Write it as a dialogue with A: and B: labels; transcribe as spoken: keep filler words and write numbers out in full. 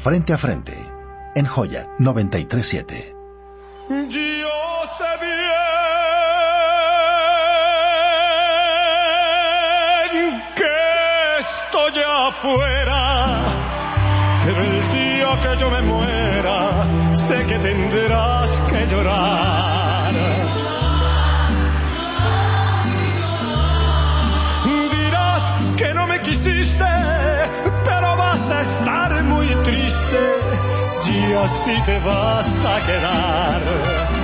A: Frente a Frente, en Joya noventa y tres siete.
B: Yo sé bien que estoy afuera, pero el día que yo me muera, sé que tendrás que llorar. Dirás que no me quisiste, pero vas a estar muy triste, y así te vas a quedar.